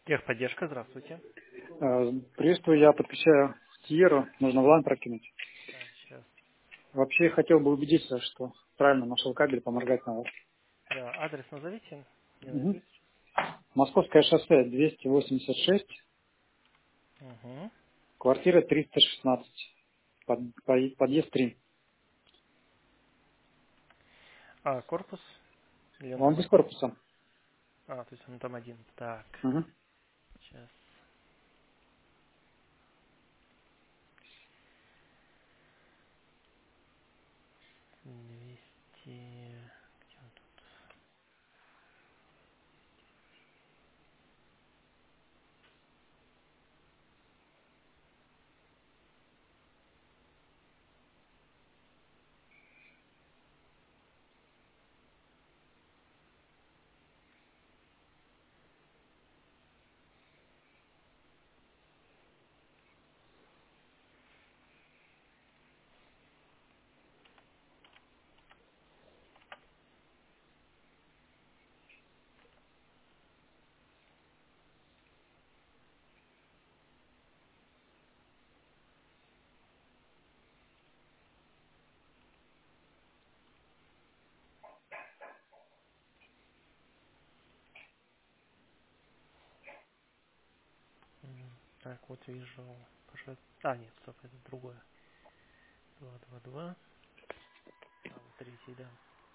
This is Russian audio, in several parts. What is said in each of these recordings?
Техподдержка, здравствуйте. Приветствую, я подключаю Тиеру, нужно в LAN прокинуть. Так, сейчас. Вообще хотел бы убедиться, что правильно нашел кабель, поморгать на вас. Да, адрес назовите. Я найду Мгм. сейчас. Московское шоссе 286, Угу. квартира 316, подъезд 3. А, корпус? Или он Он там без один? корпуса. А, то есть он там один. Так, Мгм. сейчас. 200. Где он тут? Так, вот вижу. А, нет, стоп, это другое. 222. А, вот третий, да.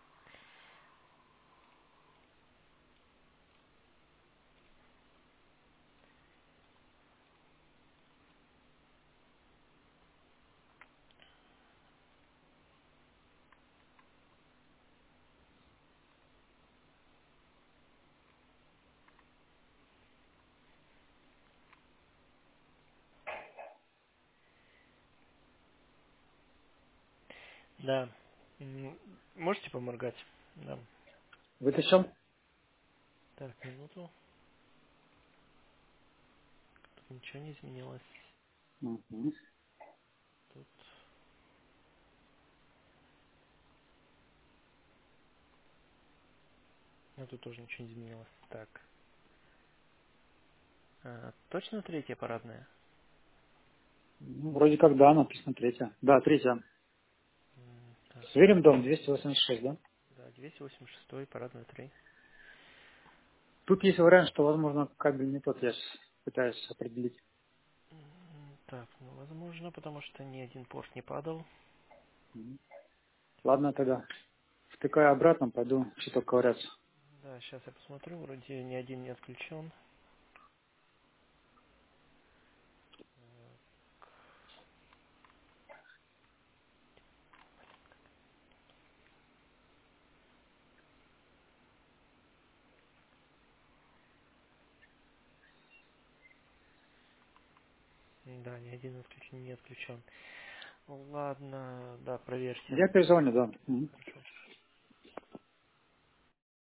Да. Можете поморгать? Да. Вытащил? Так, минуту. Тут ничего не изменилось. Мгм. Тут... Ну, тут тоже ничего не изменилось. Так. Точно третья парадная? Ну, вроде как да, написано третья. Да, третья. Так, Сверим дом 286, да? да, 286 парадная 3. Тут есть вариант, что, возможно, кабель не тот, я щас пытаюсь определить. Так, ну возможно, потому что ни один порт не падал. Мгм. Ладно тогда. Втыкаю обратно, пойду что-то ковыряться. Да, сейчас я посмотрю, вроде ни один не отключен. Да, ни один не отключен. Ладно, да, проверьте. Я перезвоню, да. Мгм. Хорошо.